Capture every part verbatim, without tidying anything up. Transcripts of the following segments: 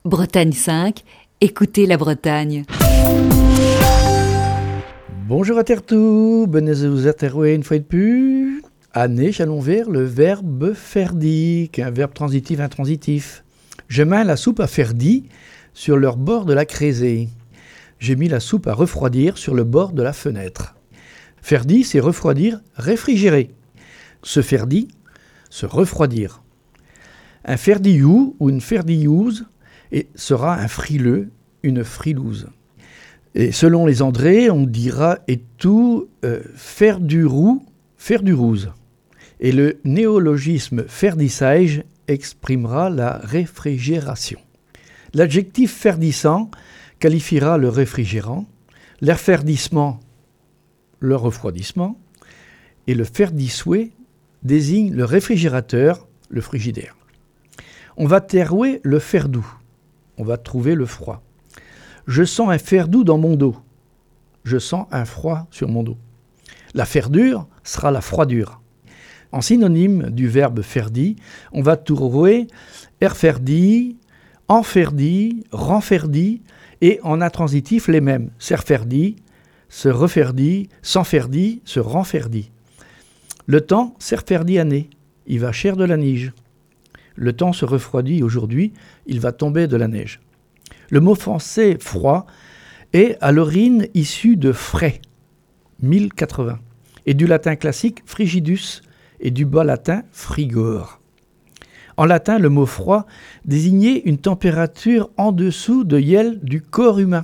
Bretagne cinq, écoutez la Bretagne. Bonjour à Tertou, bonne vous atterrouer une fois de plus. Année, allons vers le verbe ferdi, qui est un verbe transitif intransitif. Je mets la soupe à ferdi sur le bord de la crézée. J'ai mis la soupe à refroidir sur le bord de la fenêtre. Ferdi, c'est refroidir, réfrigérer. Se ferdi, se refroidir. Un ferdiou ou une ferdiouse et sera un frileux, une frilouse. Et selon les André, on dira et tout euh, faire du roux, faire du rouse. Et le néologisme ferdissage exprimera la réfrigération. L'adjectif ferdissant qualifiera le réfrigérant, l'erferdissement, le refroidissement, et le ferdissouet désigne le réfrigérateur, le frigidaire. On va terrouer le ferdou. On va trouver le froid. Je sens un ferdou dans mon dos. Je sens un froid sur mon dos. La ferdure sera la froidure. En synonyme du verbe ferdi, on va trouver erferdi, enferdi, renferdi et en intransitif les mêmes. Serferdi, se referdi, s'enferdi, se renferdi. Le temps serferdi année, il va cher de la neige. Le temps se refroidit aujourd'hui, il va tomber de la neige. Le mot français froid est à l'origine issu de frais, mille quatre-vingts, et du latin classique frigidus et du bas latin frigor. En latin, le mot froid désignait une température en dessous de iel du corps humain.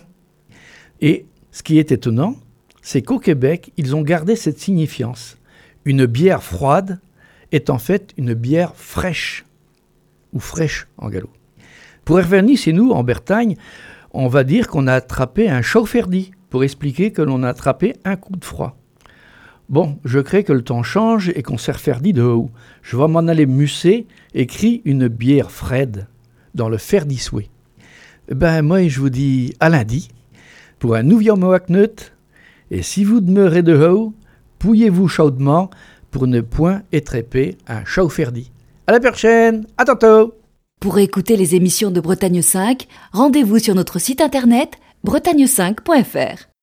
Et ce qui est étonnant, c'est qu'au Québec, ils ont gardé cette signifiance. Une bière froide est en fait une bière fraîche, ou fraîche en gallo. Pour revenir chez nous, en Bretagne, on va dire qu'on a attrapé un chaud-ferdi, pour expliquer que l'on a attrapé un coup de froid. Bon, je crée que le temps change et qu'on s'est referdi de haut. Je vais m'en aller musser, écrit une bière fraide, dans le ferdissouet. Ben, moi, je vous dis à lundi, pour un nouveau Moakneut, et si vous demeurez de haut, pouillez-vous chaudement pour ne point étréper un chaud-ferdi. À la prochaine, à tantôt. Pour écouter les émissions de Bretagne cinq, rendez-vous sur notre site internet bretagne cinq point f r.